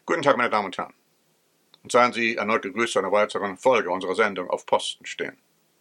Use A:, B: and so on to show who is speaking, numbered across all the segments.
A: Guten Tag, meine Damen und Herren. Und seien Sie erneut gegrüßt zu einer weiteren Folge unserer Sendung Auf Posten stehen.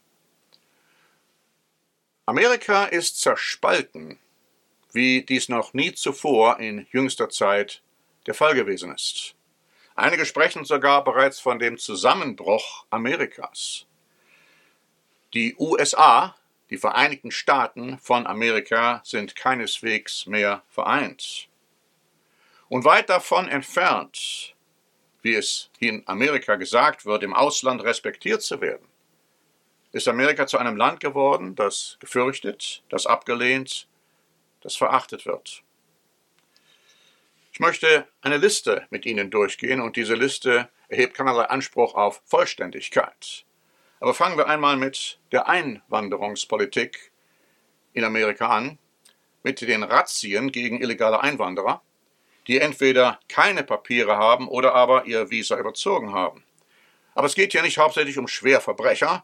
A: Amerika ist zerspalten, wie dies noch nie zuvor in jüngster Zeit der Fall gewesen ist. Einige sprechen sogar bereits von dem Zusammenbruch Amerikas. Die USA, die Vereinigten Staaten von Amerika, sind keineswegs mehr vereint. Und weit davon entfernt, wie es in Amerika gesagt wird, im Ausland respektiert zu werden, ist Amerika zu einem Land geworden, das gefürchtet, das abgelehnt, das verachtet wird. Ich möchte eine Liste mit Ihnen durchgehen und diese Liste erhebt keinerlei Anspruch auf Vollständigkeit. Aber fangen wir einmal mit der Einwanderungspolitik in Amerika an, mit den Razzien gegen illegale Einwanderer, die entweder keine Papiere haben oder aber ihr Visa überzogen haben. Aber es geht hier nicht hauptsächlich um Schwerverbrecher,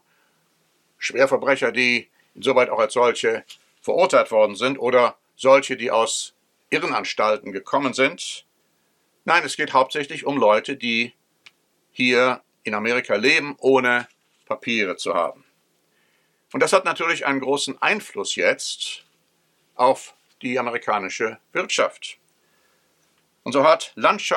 A: die insoweit auch als solche verurteilt worden sind oder solche, die aus Irrenanstalten gekommen sind. Nein, es geht hauptsächlich um Leute, die hier in Amerika leben, ohne Papiere zu haben. Und das hat natürlich einen großen Einfluss jetzt auf die amerikanische Wirtschaft. Und so hat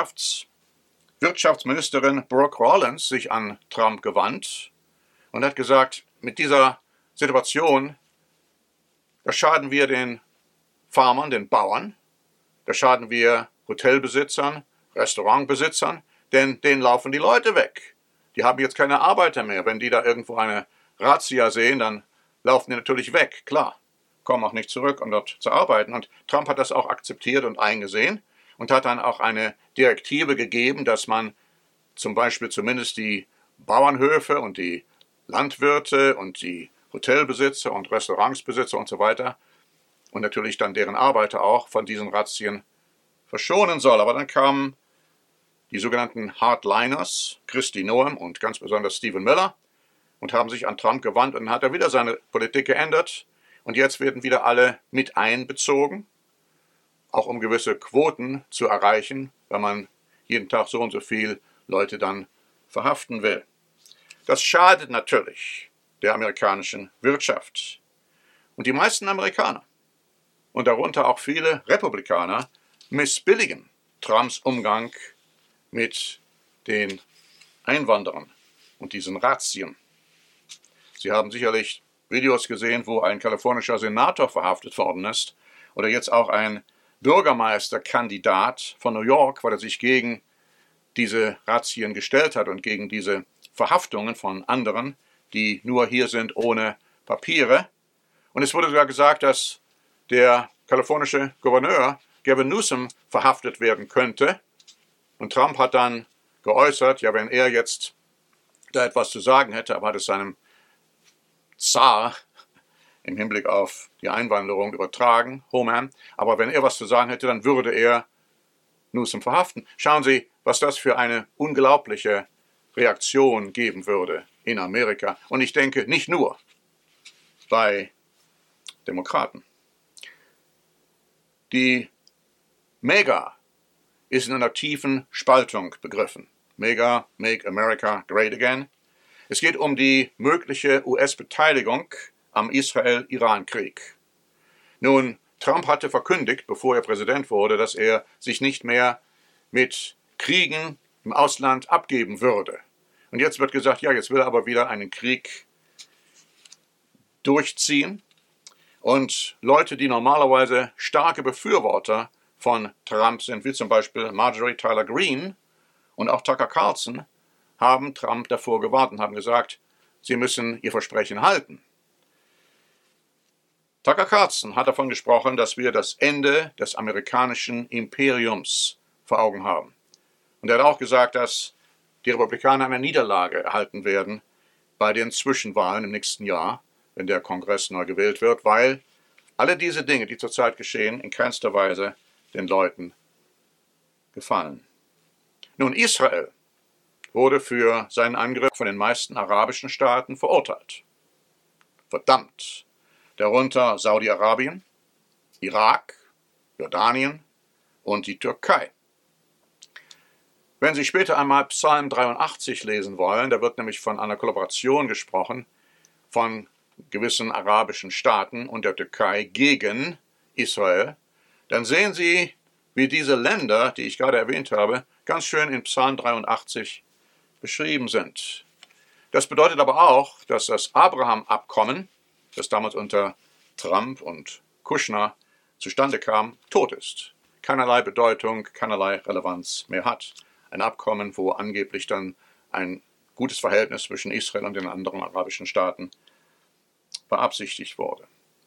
A: Wirtschaftsministerin Brooke Rollins sich an Trump gewandt und hat gesagt, mit dieser Situation, da schaden wir den Farmern, den Bauern, da schaden wir Hotelbesitzern, Restaurantbesitzern, denn denen laufen die Leute weg. Die haben jetzt keine Arbeiter mehr. Wenn die da irgendwo eine Razzia sehen, dann laufen die natürlich weg, klar, kommen auch nicht zurück, um dort zu arbeiten. Und Trump hat das auch akzeptiert und eingesehen und hat dann auch eine Direktive gegeben, dass man zum Beispiel zumindest die Bauernhöfe und die Landwirte und die Hotelbesitzer und Restaurantsbesitzer und so weiter und natürlich dann deren Arbeiter auch von diesen Razzien verschonen soll. Aber dann kamen die sogenannten Hardliners, Kristi Noem und ganz besonders Stephen Miller, und haben sich an Trump gewandt und dann hat er wieder seine Politik geändert. Und jetzt werden wieder alle mit einbezogen, auch um gewisse Quoten zu erreichen, wenn man jeden Tag so und so viele Leute dann verhaften will. Das schadet natürlich der amerikanischen Wirtschaft. Und die meisten Amerikaner, und darunter auch viele Republikaner, missbilligen Trumps Umgang mit den Einwanderern und diesen Razzien. Sie haben sicherlich Videos gesehen, wo ein kalifornischer Senator verhaftet worden ist oder jetzt auch ein Bürgermeisterkandidat von New York, weil er sich gegen diese Razzien gestellt hat und gegen diese Verhaftungen von anderen, die nur hier sind ohne Papiere. Und es wurde sogar gesagt, dass der kalifornische Gouverneur Gavin Newsom verhaftet werden könnte. Und Trump hat dann geäußert, ja, wenn er jetzt da etwas zu sagen hätte, aber hat es seinem Zar im Hinblick auf die Einwanderung übertragen, Homan, aber wenn er was zu sagen hätte, dann würde er Newsom verhaften. Schauen Sie, was das für eine unglaubliche Reaktion geben würde in Amerika. Und ich denke, nicht nur bei Demokraten. Die MAGA ist in einer tiefen Spaltung begriffen. MAGA, Make America Great Again. Es geht um die mögliche US-Beteiligung am Israel-Iran-Krieg. Nun, Trump hatte verkündigt, bevor er Präsident wurde, dass er sich nicht mehr mit Kriegen im Ausland abgeben würde. Und jetzt wird gesagt, ja, jetzt will er aber wieder einen Krieg durchziehen. Und Leute, die normalerweise starke Befürworter von Trump sind, wie zum Beispiel Marjorie Taylor Greene und auch Tucker Carlson, haben Trump davor gewarnt und haben gesagt, sie müssen ihr Versprechen halten. Tucker Carlson hat davon gesprochen, dass wir das Ende des amerikanischen Imperiums vor Augen haben. Und er hat auch gesagt, dass die Republikaner eine Niederlage erhalten werden bei den Zwischenwahlen im nächsten Jahr, wenn der Kongress neu gewählt wird, weil alle diese Dinge, die zurzeit geschehen, in keinster Weise den Leuten gefallen. Nun, Israel wurde für seinen Angriff von den meisten arabischen Staaten verurteilt. Verdammt. Darunter Saudi-Arabien, Irak, Jordanien und die Türkei. Wenn Sie später einmal Psalm 83 lesen wollen, da wird nämlich von einer Kollaboration gesprochen von gewissen arabischen Staaten und der Türkei gegen Israel, dann sehen Sie, wie diese Länder, die ich gerade erwähnt habe, ganz schön in Psalm 83 beschrieben sind. Das bedeutet aber auch, dass das Abraham-Abkommen, das damals unter Trump und Kushner zustande kam, tot ist. Keinerlei Bedeutung, keinerlei Relevanz mehr hat. Ein Abkommen, wo angeblich dann ein gutes Verhältnis zwischen Israel und den anderen arabischen Staaten beabsichtigt wurde.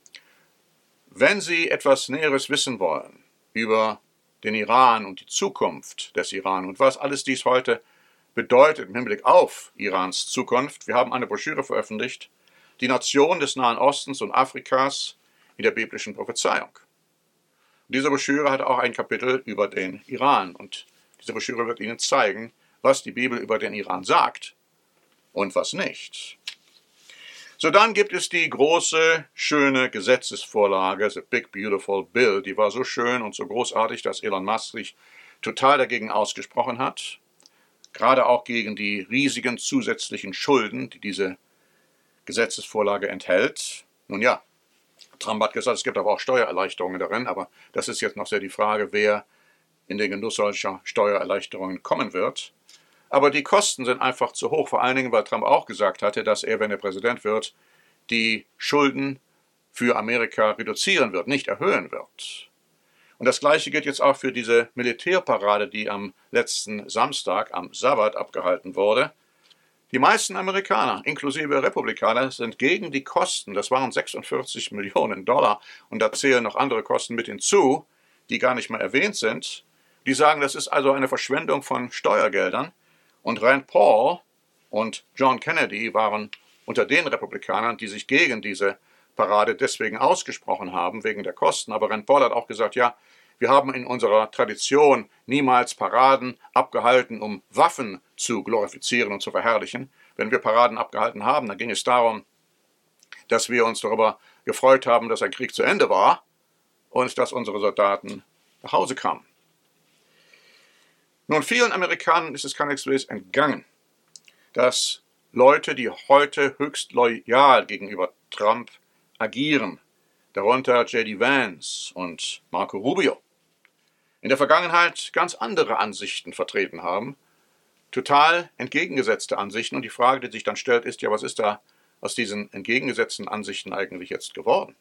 A: Wenn Sie etwas Näheres wissen wollen über den Iran und die Zukunft des Iran und was alles dies heute bedeutet im Hinblick auf Irans Zukunft, wir haben eine Broschüre veröffentlicht, die Nation des Nahen Ostens und Afrikas in der biblischen Prophezeiung. Diese Broschüre hat auch ein Kapitel über den Iran und diese Broschüre wird Ihnen zeigen, was die Bibel über den Iran sagt und was nicht. So, dann gibt es die große, schöne Gesetzesvorlage, The Big Beautiful Bill, die war so schön und so großartig, dass Elon Musk sich total dagegen ausgesprochen hat, gerade auch gegen die riesigen zusätzlichen Schulden, die diese Gesetzesvorlage enthält. Nun ja, Trump hat gesagt, es gibt aber auch Steuererleichterungen darin, aber das ist jetzt noch sehr die Frage, wer in den Genuss solcher Steuererleichterungen kommen wird. Aber die Kosten sind einfach zu hoch, vor allen Dingen, weil Trump auch gesagt hatte, dass er, wenn er Präsident wird, die Schulden für Amerika reduzieren wird, nicht erhöhen wird. Und das Gleiche gilt jetzt auch für diese Militärparade, die am letzten Samstag, am Sabbat, abgehalten wurde. Die meisten Amerikaner, inklusive Republikaner, sind gegen die Kosten, das waren 46 Millionen Dollar, und da zählen noch andere Kosten mit hinzu, die gar nicht mehr erwähnt sind. Die sagen, das ist also eine Verschwendung von Steuergeldern. Und Rand Paul und John Kennedy waren unter den Republikanern, die sich gegen diese Parade deswegen ausgesprochen haben, wegen der Kosten. Aber Rand Paul hat auch gesagt, ja, wir haben in unserer Tradition niemals Paraden abgehalten, um Waffen zu glorifizieren und zu verherrlichen. Wenn wir Paraden abgehalten haben, dann ging es darum, dass wir uns darüber gefreut haben, dass ein Krieg zu Ende war und dass unsere Soldaten nach Hause kamen. Nun, vielen Amerikanern ist es keineswegs entgangen, dass Leute, die heute höchst loyal gegenüber Trump agieren, darunter J.D. Vance und Marco Rubio, in der Vergangenheit ganz andere Ansichten vertreten haben, total entgegengesetzte Ansichten. Und die Frage, die sich dann stellt, ist ja, was ist da aus diesen entgegengesetzten Ansichten eigentlich jetzt geworden?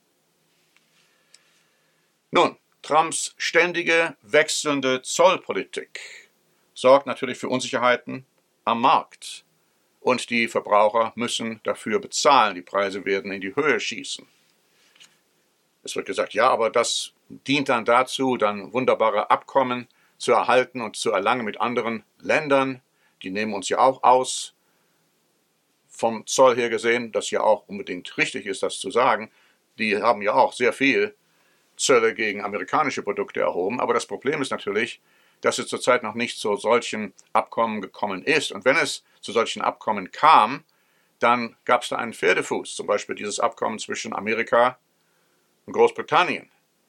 A: Nun, Trumps ständige wechselnde Zollpolitik sorgt natürlich für Unsicherheiten am Markt. Und die Verbraucher müssen dafür bezahlen. Die Preise werden in die Höhe schießen. Es wird gesagt, ja, aber das dient dann dazu, dann wunderbare Abkommen zu erhalten und zu erlangen mit anderen Ländern. Die nehmen uns ja auch aus. Vom Zoll her gesehen, das ja auch unbedingt richtig ist, das zu sagen. Die haben ja auch sehr viel Zölle gegen amerikanische Produkte erhoben. Aber das Problem ist natürlich, dass es zurzeit noch nicht zu solchen Abkommen gekommen ist. Und wenn es zu solchen Abkommen kam, dann gab es da einen Pferdefuß, zum Beispiel dieses Abkommen zwischen Amerika und Großbritannien.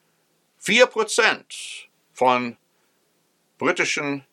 A: 4% von britischen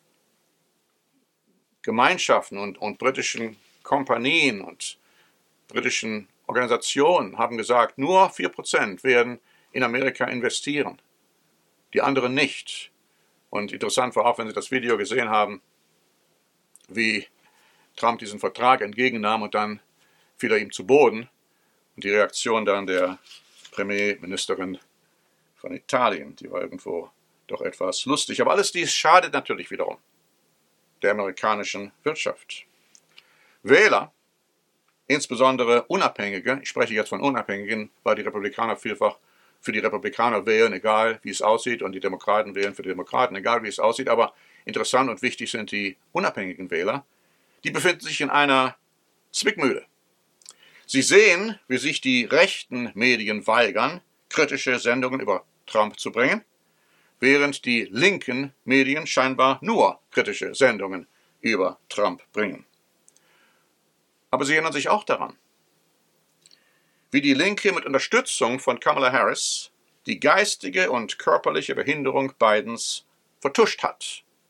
A: Gemeinschaften und britischen Kompanien und britischen Organisationen haben gesagt, nur 4% werden in Amerika investieren, die anderen nicht. Und interessant war auch, wenn Sie das Video gesehen haben, wie Trump diesen Vertrag entgegennahm und dann fiel er ihm zu Boden. Und die Reaktion dann der Premierministerin von Italien, die war irgendwo doch etwas lustig. Aber alles dies schadet natürlich wiederum der amerikanischen Wirtschaft. Wähler, insbesondere Unabhängige, ich spreche jetzt von Unabhängigen, weil die Republikaner vielfach für die Republikaner wählen, egal wie es aussieht, und die Demokraten wählen für die Demokraten, egal wie es aussieht. Aber interessant und wichtig sind die unabhängigen Wähler. Die befinden sich in einer Zwickmühle. Sie sehen, wie sich die rechten Medien weigern, kritische Sendungen über Trump zu bringen, während die linken Medien scheinbar nur kritische Sendungen über Trump bringen. Aber sie erinnern sich auch daran, wie die Linke mit Unterstützung von Kamala Harris die geistige und körperliche Behinderung Bidens vertuscht hat.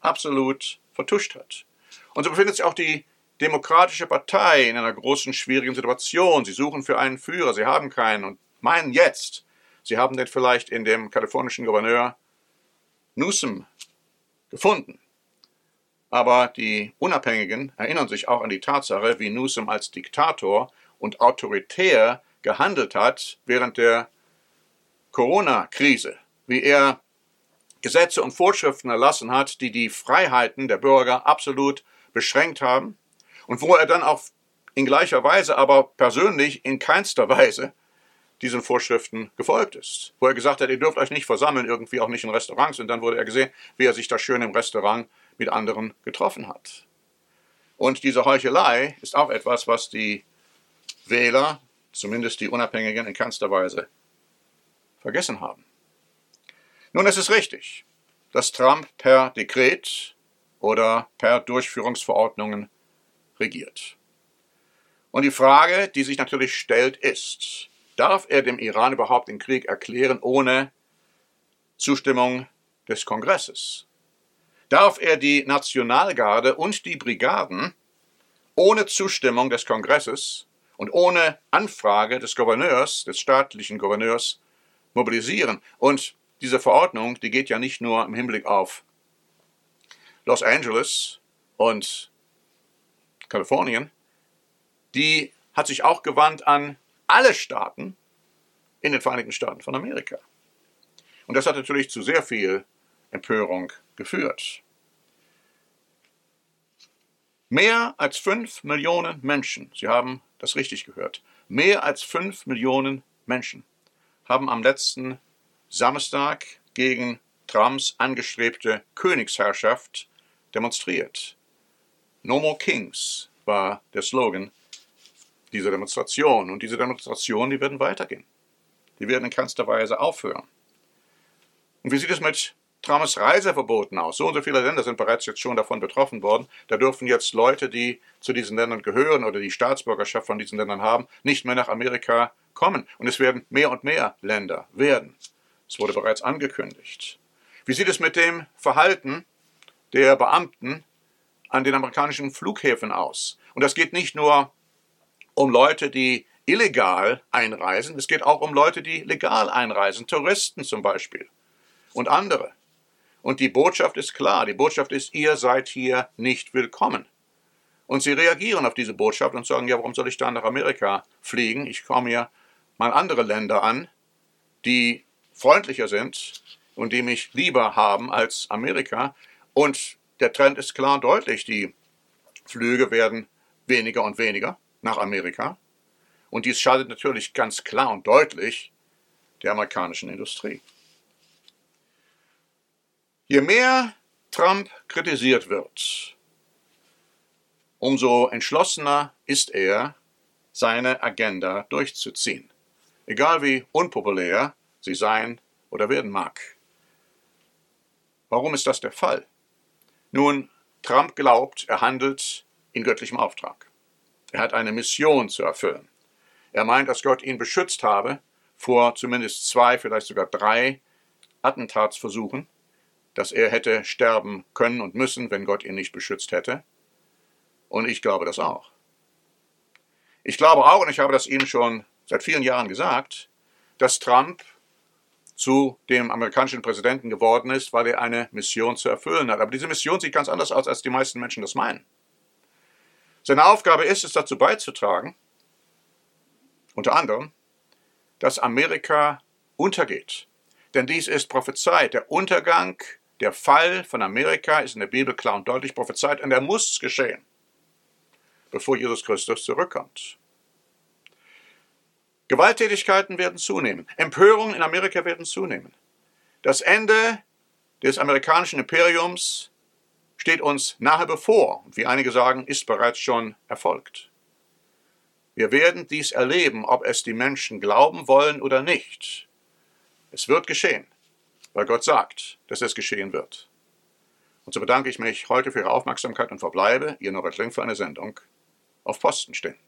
A: absolut vertuscht hat. Und so befindet sich auch die Demokratische Partei in einer großen, schwierigen Situation. Sie suchen für einen Führer, sie haben keinen und meinen jetzt, sie haben den vielleicht in dem kalifornischen Gouverneur Newsom gefunden. Aber die Unabhängigen erinnern sich auch an die Tatsache, wie Newsom als Diktator und autoritär gehandelt hat während der Corona-Krise, wie er Gesetze und Vorschriften erlassen hat, die die Freiheiten der Bürger absolut beschränkt haben und wo er dann auch in gleicher Weise, aber persönlich in keinster Weise diesen Vorschriften gefolgt ist. Wo er gesagt hat, ihr dürft euch nicht versammeln, irgendwie auch nicht in Restaurants. Und dann wurde er gesehen, wie er sich da schön im Restaurant mit anderen getroffen hat. Und diese Heuchelei ist auch etwas, was die Wähler, zumindest die Unabhängigen, in keinster Weise vergessen haben. Nun, es ist richtig, dass Trump per Dekret oder per Durchführungsverordnungen regiert. Und die Frage, die sich natürlich stellt, ist, darf er dem Iran überhaupt den Krieg erklären ohne Zustimmung des Kongresses? Darf er die Nationalgarde und die Brigaden ohne Zustimmung des Kongresses und ohne Anfrage des Gouverneurs, des staatlichen Gouverneurs, mobilisieren? Und diese Verordnung, die geht ja nicht nur im Hinblick auf Los Angeles und Kalifornien, die hat sich auch gewandt an alle Staaten in den Vereinigten Staaten von Amerika. Und das hat natürlich zu sehr viel Empörung geführt. Mehr als 5 Millionen Menschen, Sie haben das richtig gehört, mehr als 5 Millionen Menschen haben am letzten Samstag gegen Trumps angestrebte Königsherrschaft demonstriert. No more kings war der Slogan dieser Demonstration. Und diese Demonstrationen, die werden weitergehen. Die werden in keinster Weise aufhören. Und wie sieht es mit Trumps Reiseverboten aus? So und so viele Länder sind bereits jetzt schon davon betroffen worden. Da dürfen jetzt Leute, die zu diesen Ländern gehören oder die Staatsbürgerschaft von diesen Ländern haben, nicht mehr nach Amerika kommen. Und es werden mehr und mehr Länder werden. Es wurde bereits angekündigt. Wie sieht es mit dem Verhalten der Beamten an den amerikanischen Flughäfen aus? Und das geht nicht nur um Leute, die illegal einreisen, es geht auch um Leute, die legal einreisen, Touristen zum Beispiel und andere. Und die Botschaft ist klar, die Botschaft ist, ihr seid hier nicht willkommen. Und sie reagieren auf diese Botschaft und sagen, ja, warum soll ich dann nach Amerika fliegen? Ich komme mir mal andere Länder an, die freundlicher sind und die mich lieber haben als Amerika. Und der Trend ist klar und deutlich, die Flüge werden weniger und weniger nach Amerika. Und dies schadet natürlich ganz klar und deutlich der amerikanischen Industrie. Je mehr Trump kritisiert wird, umso entschlossener ist er, seine Agenda durchzuziehen. Egal wie unpopulär sie sein oder werden mag. Warum ist das der Fall? Nun, Trump glaubt, er handelt in göttlichem Auftrag. Er hat eine Mission zu erfüllen. Er meint, dass Gott ihn beschützt habe vor zumindest 2, vielleicht sogar 3 Attentatsversuchen, dass er hätte sterben können und müssen, wenn Gott ihn nicht beschützt hätte. Und ich glaube das auch. Ich glaube auch, und ich habe das Ihnen schon seit vielen Jahren gesagt, dass Trump zu dem amerikanischen Präsidenten geworden ist, weil er eine Mission zu erfüllen hat. Aber diese Mission sieht ganz anders aus, als die meisten Menschen das meinen. Seine Aufgabe ist es, dazu beizutragen, unter anderem, dass Amerika untergeht. Denn dies ist prophezeit. Der Untergang, der Fall von Amerika ist in der Bibel klar und deutlich prophezeit und er muss geschehen, bevor Jesus Christus zurückkommt. Gewalttätigkeiten werden zunehmen. Empörungen in Amerika werden zunehmen. Das Ende des amerikanischen Imperiums steht uns nahe bevor. Und wie einige sagen, ist bereits schon erfolgt. Wir werden dies erleben, ob es die Menschen glauben wollen oder nicht. Es wird geschehen, weil Gott sagt, dass es geschehen wird. Und so bedanke ich mich heute für Ihre Aufmerksamkeit und verbleibe, Ihr Norbert Kling, für eine Sendung auf Posten stehen.